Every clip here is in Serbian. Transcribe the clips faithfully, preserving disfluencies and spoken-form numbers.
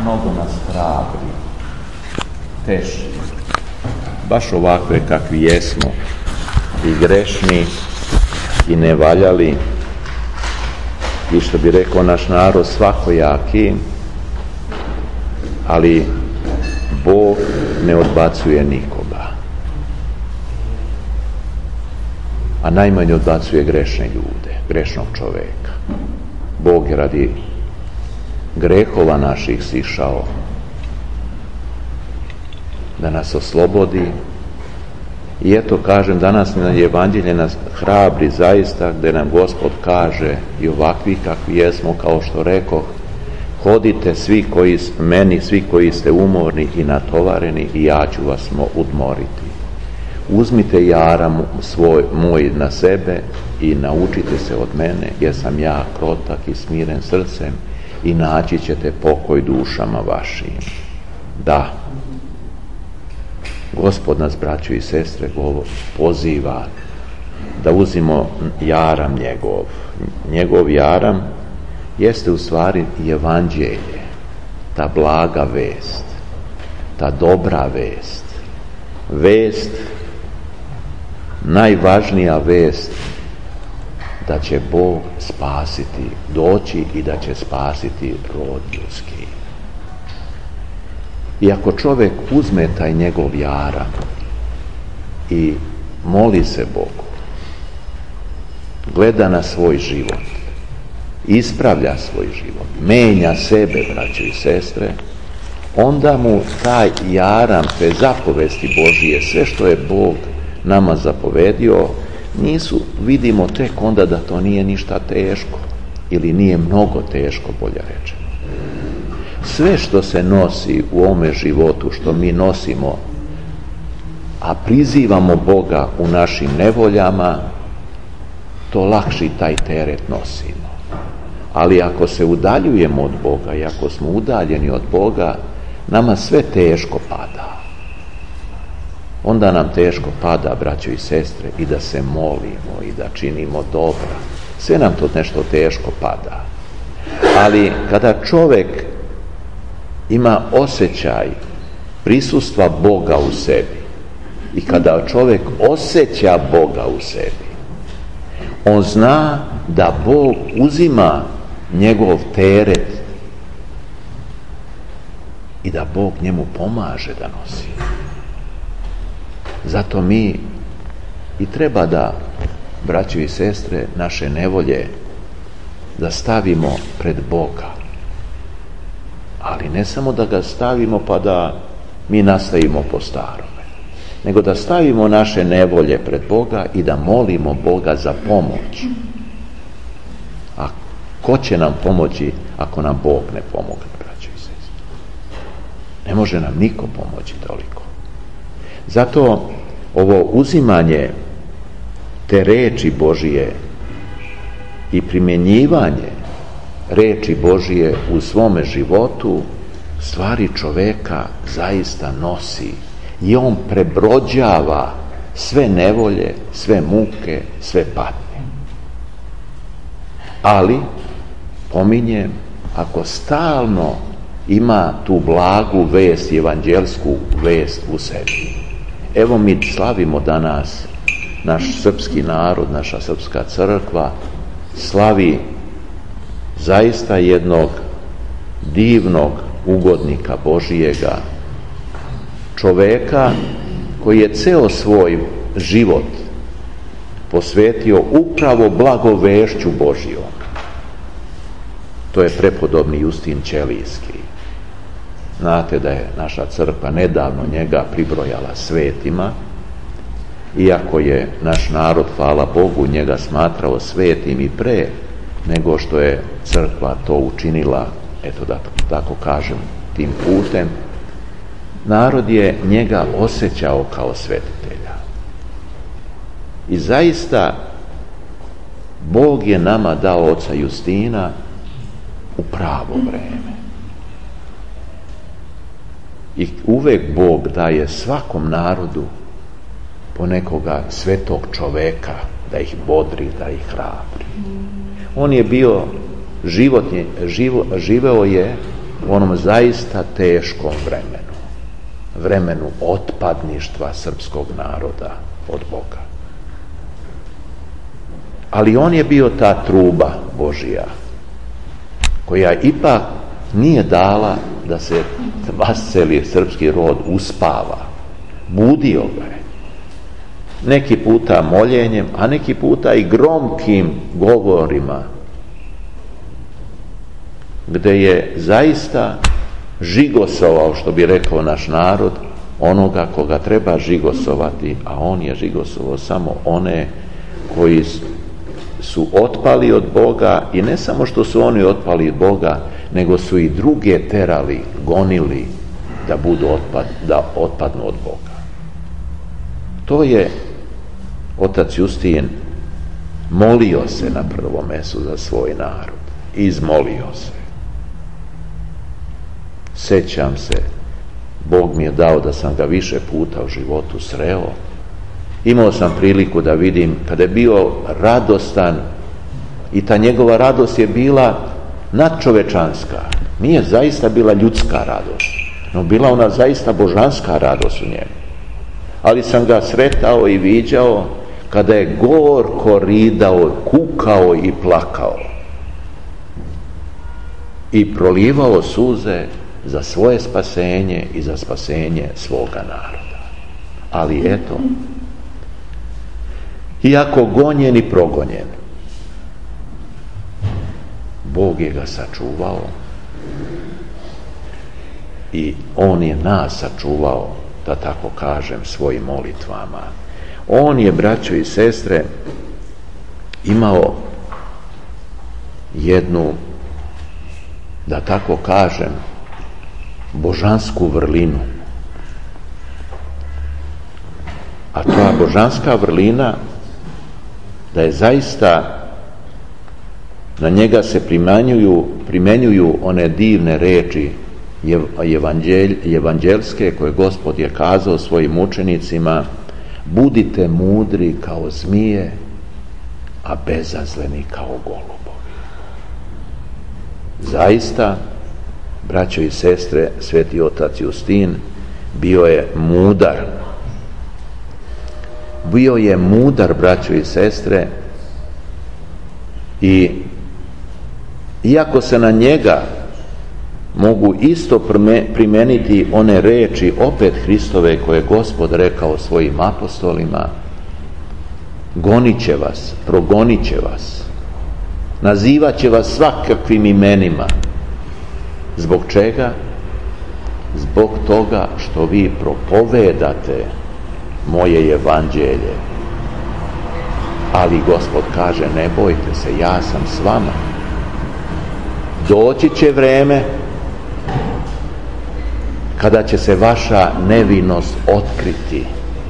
mnogo nas hrabri, teši, baš ovakve kakvi jesmo, i grešni, i nevaljali, i što bi rekao naš narod, svakojaki, ali Bog ne odbacuje nikoga. A najmanje odbacuje grešne ljude, grešnog čoveka. Bog je radi grehova naših sišao da nas oslobodi. I eto, kažem, danas na Evanđelje nas hrabri zaista, gdje nam Gospod kaže i ovakvi kakvi jesmo, kao što rekoh, hodite svi koji, meni, svi koji ste umorni i natovareni, i ja ću vas odmoriti. Uzmite jaram svoj, moj na sebe i naučite se od mene, jer sam ja krotak i smiren srcem, i naći ćete pokoj dušama vašim. Da, Gospod nas, braćo i sestre, govor, poziva da uzimo jaram njegov. Njegov jaram jeste u stvari Evanđelje, ta blaga vest, ta dobra vest, vest, najvažnija vest, da će Bog spasiti, doći i da će spasiti rod ljudski. I ako čovjek uzme taj njegov jaram i moli se Bogu, gleda na svoj život, ispravlja svoj život, menja sebe, braćo i sestre, onda mu taj jaram, te zapovesti Božije, sve što je Bog nama zapovedio, nisu, vidimo tek onda da to nije ništa teško, ili nije mnogo teško, bolje rečeno. Sve što se nosi u ovome životu, što mi nosimo, a prizivamo Boga u našim nevoljama, to lakši taj teret nosimo. Ali ako se udaljujemo od Boga i ako smo udaljeni od Boga, nama sve teško pada. Onda nam teško pada, braćo i sestre, i da se molimo i da činimo dobro. Sve nam to nešto teško pada. Ali kada čovjek ima osjećaj prisustva Boga u sebi i kada čovjek osjeća Boga u sebi, on zna da Bog uzima njegov teret i da Bog njemu pomaže da nosi. Zato mi i treba da, braćo i sestre, naše nevolje da stavimo pred Boga. Ali ne samo da ga stavimo pa da mi nastavimo po starome, nego da stavimo naše nevolje pred Boga i da molimo Boga za pomoć. A ko će nam pomoći ako nam Bog ne pomogne, braćo i sestre? Ne može nam niko pomoći toliko. Zato ovo uzimanje te reči Božije i primjenjivanje reči Božije u svome životu stvari čoveka zaista nosi i on prebrođava sve nevolje, sve muke, sve patnje. Ali, pominjem, ako stalno ima tu blagu vest, evanđelsku vest u sebi. Evo mi slavimo danas, naš srpski narod, naša srpska crkva slavi zaista jednog divnog ugodnika Božijega, čoveka koji je ceo svoj život posvetio upravo blagovešću Božijom. To je prepodobni Justin Ćelijski. Znate da je naša crkva nedavno njega pribrojala svetima, iako je naš narod, hvala Bogu, njega smatrao svetim i pre nego što je crkva to učinila, eto da tako kažem, tim putem. Narod je njega osjećao kao svetitelja. I zaista Bog je nama dao oca Justina u pravo vreme. I uvek Bog daje svakom narodu po nekoga svetog čoveka da ih bodri, da ih hrabri. On je bio životni, živo, živeo je u onom zaista teškom vremenu, vremenu otpadništva srpskog naroda od Boga. Ali on je bio ta truba Božija, koja ipak nije dala da se vasceli srpski rod uspava. Budio ga je. Neki puta moljenjem, a neki puta i gromkim govorima, gde je zaista žigosovao, što bi rekao naš narod, onoga koga treba žigosovati, a on je žigosovao samo one koji su otpali od Boga, i ne samo što su oni otpali od Boga, nego su i druge terali, gonili da budu otpad, da otpadnu od Boga. To je otac Justin molio se na prvom mestu za svoj narod. Izmolio se. Sećam se, Bog mi je dao da sam ga više puta u životu sreo. Imao sam priliku da vidim kada je bio radostan, i ta njegova radost je bila nadčovečanska. Nije zaista bila ljudska radost, no bila ona zaista božanska radost u njemu. Ali sam ga sretao i viđao kada je gorko ridao, kukao i plakao i prolivao suze za svoje spasenje i za spasenje svoga naroda. Ali eto, iako gonjen i progonjen, Bog je ga sačuvao i on je nas sačuvao, da tako kažem, svojim molitvama. On je, braćo i sestre, imao jednu, da tako kažem, božansku vrlinu. A ta božanska vrlina, da je zaista na njega se primenjuju, primenjuju one divne reči evanđelj, evanđelske koje Gospod je kazao svojim učenicima: budite mudri kao zmije, a bezazleni kao golubovi. Zaista, braćo i sestre, sveti otac Justin bio je mudar. Bio je mudar, braćo i sestre, i iako se na njega mogu isto primeniti one reči opet Hristove koje je Gospod rekao svojim apostolima: gonit će vas, progonit će vas, nazivat će vas svakakvim imenima. Zbog čega? Zbog toga što vi propovedate moje evanđelje. Ali Gospod kaže: ne bojte se, ja sam s vama. Doći će vreme kada će se vaša nevinost otkriti,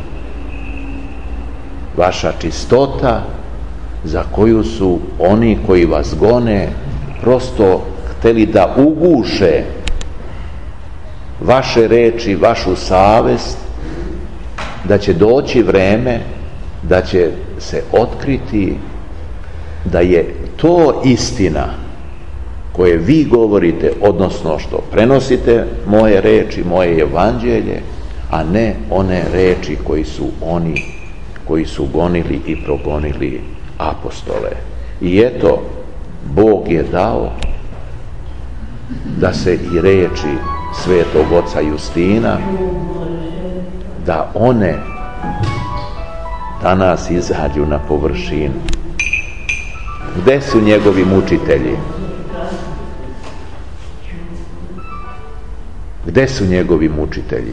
vaša čistota za koju su oni koji vas gone prosto hteli da uguše vaše reči, vašu savest, da će doći vreme da će se otkriti da je to istina koje vi govorite, odnosno što prenosite moje reči, moje evanđelje, a ne one reči koji su oni koji su gonili i progonili apostole. I eto, Bog je dao da se i reči svetog oca Justina, da one danas izađu na površinu. Gde su njegovi mučitelji? Gde su njegovi mučitelji?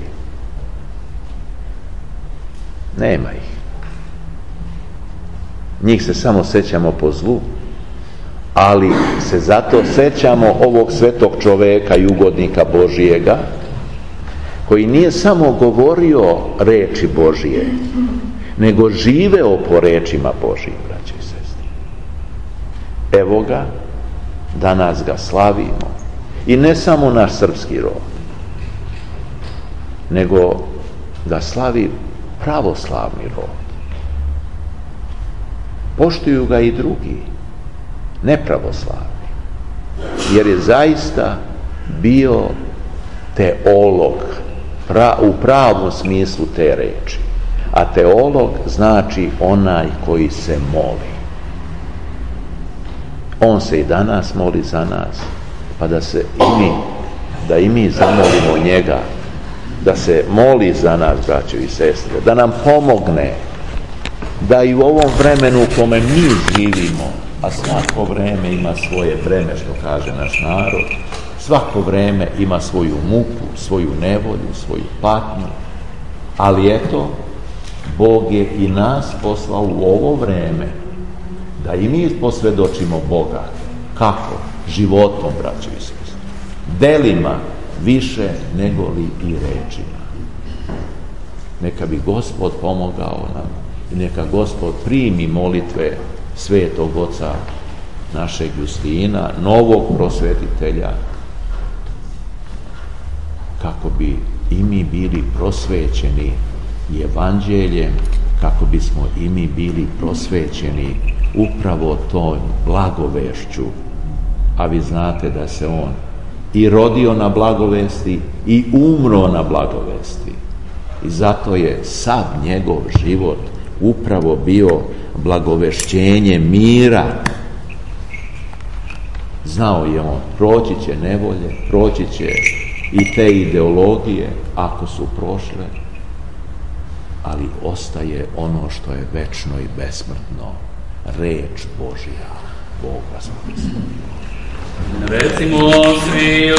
Nema ih. Njih se samo sećamo po zlu, ali se zato sećamo ovog svetog čoveka i ugodnika Božijega, koji nije samo govorio reči Božije, nego živeo po rečima Božijim, braće i sestre. Evo ga, danas ga slavimo. I ne samo naš srpski rod, nego ga slavi pravoslavni rod. Poštuju ga i drugi, nepravoslavni, jer je zaista bio teolog pra, u pravom smislu te reči. A teolog znači onaj koji se moli. On se i danas moli za nas, pa da se i mi, da i mi zamolimo njega, da se moli za nas, braćo i sestre, da nam pomogne, da i u ovom vremenu u kome mi živimo, a svako vreme ima svoje vreme, što kaže naš narod, svako vreme ima svoju muku, svoju nevolju, svoju patnju, ali eto, Bog je i nas poslao u ovo vreme da i mi posvjedočimo Boga. Kako? Životom, braćo i sestre. Delima više nego li i rečima. Neka bi Gospod pomogao nam i neka Gospod primi molitve svetog oca našeg Justina, novog prosvetitelja, kako bi i mi bili prosvećeni evanđeljem, kako bismo i mi bili prosvećeni upravo tom blagovešću. A vi znate da se on i rodio na blagovesti i umro na blagovesti. I zato je sav njegov život upravo bio blagovešćenje mira. Znao je on, proći će nevolje, proći će i te ideologije, ako su prošle, ali ostaje ono što je večno i besmrtno, reč Božja. Bog vas proslavio. Recimo svi